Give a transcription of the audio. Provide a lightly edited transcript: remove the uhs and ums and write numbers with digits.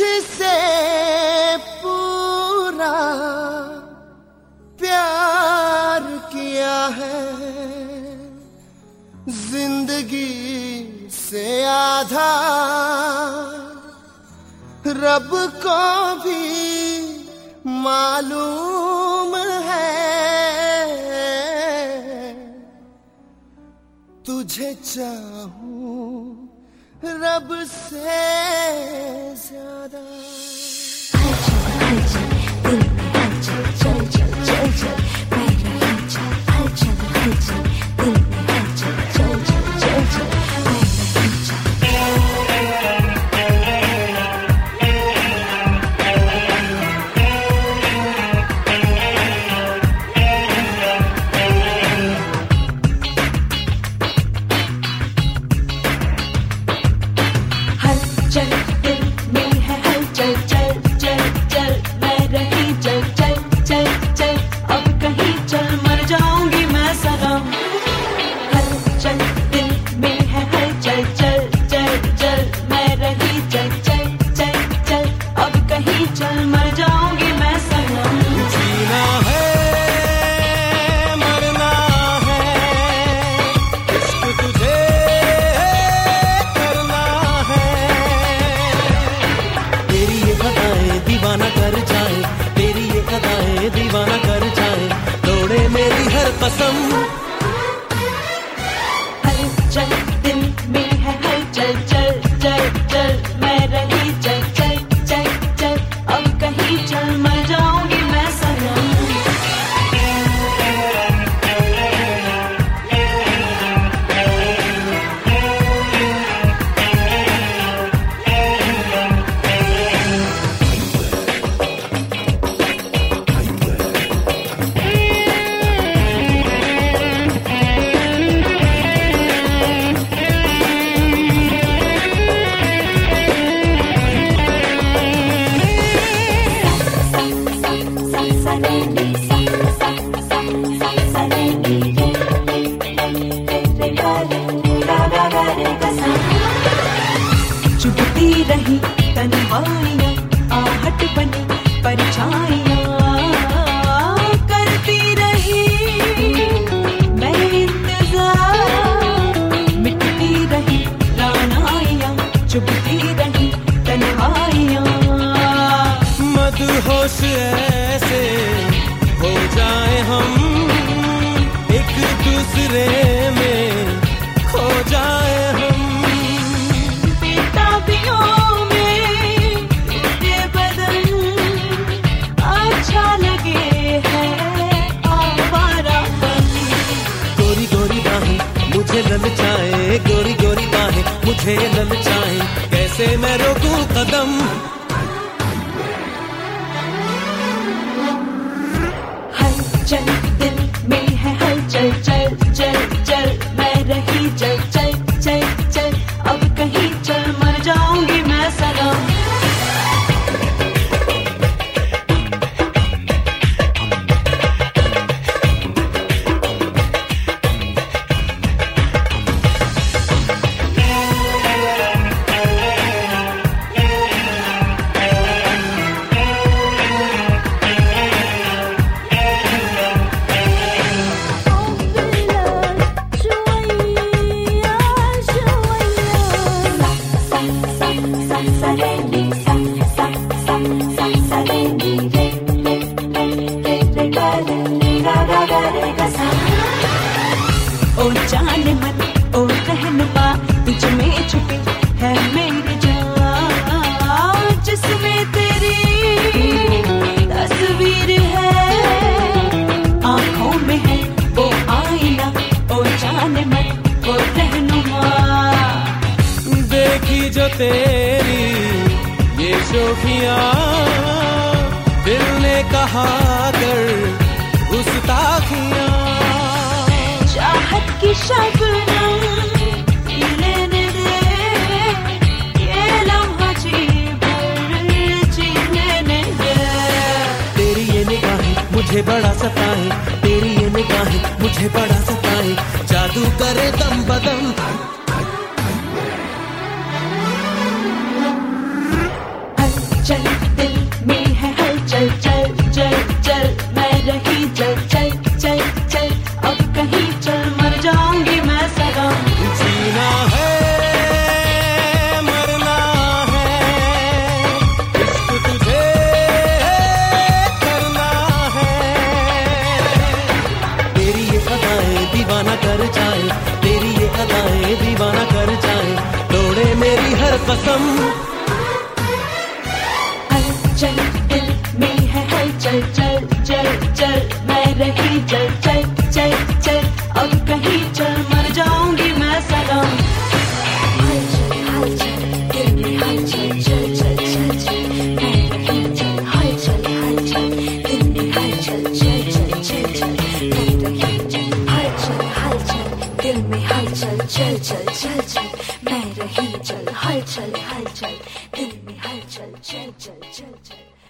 तुझसे पूरा प्यार किया है, जिंदगी से आधा रब को भी मालूम है। तुझे चाहूं रब से ज्यादा। हलचल दिल में हलचल, चल चल चल चल मैं रही चल। हलचल हलचल दिल में हलचल, चल चल चल चल मैं रही चल। चल दिल में है हलचल, चल चल चल मैं रही चल। चल चल चल अब कहीं चल, मर जाऊंगी मैं सनम। हलचल दिल में है हलचल, चल चल चल मैं रही चल। चल चल चल अब कहीं चल, मर जाऊंगी मैं सनम। जीना है मरना है, इश्क तुझे करना है। तेरी ये अदाएं दीवाना कर जाए, तेरी ये अदाएं दीवाना कर जाए, तोड़े मेरी हर कसम। हलचल दिल में है हलचल, चल चल चल मैं रही चल। चल चल चल अब कहीं चल, मर जाऊंगी मैं सनम। चुभती रही तन्हाइयां, आहट बनी परछाइयां, करती रही मैं इंतजार। मिटती रही रानाइयां, चुभती रही तन्हाइयां। मदहोश ऐसे हो जाए हम, एक दूसरे में खो जाए हम। बेताबियों में ये बदन अच्छा लगे है आवारापन। गोरी गोरी बाहें मुझे ललचाए, गोरी गोरी बाहें मुझे ललचाए, कैसे मैं रोकूं कदम। हलचल दिल में है हलचल, चल चल चल मैं रही चल। चल चल चल अब कहीं चल, मर जाऊंगी मैं सनम। ओ जाने मन ओ रहनुमा, तुझ में छुपी है मेरी जान, जिसमें तेरी तस्वीर है, आंखों में है वो आईना। ओ जाने मन ओ रहनुमा, देखी जो तेरी ये शोखियां, दिल ने कहा कर गुस्ताखियां। चाहत की शबनम लेने दे, ये लम्हा जी भर जीने दे। तेरी ये निगाहें मुझे बड़ा सताए, तेरी ये निगाहें मुझे बड़ा सताए, जादू करे दम बदम। दम। हलचल दिल में है हलचल, चल चल चल मैं रही चल चल चल चल, अब कहीं चल मर जाऊंगी मैं सनम। हलचल हलचल दिल में हलचल, चल चल चल चल मैं रही चल, हलचल हलचल दिल में हलचल, चल चल चल चल मैं रही चल, हलचल हलचल दिल में हलचल, चल चल चल चल मैं रही चल, हलचल हलचल दिल में हलचल, चल चल चल चल।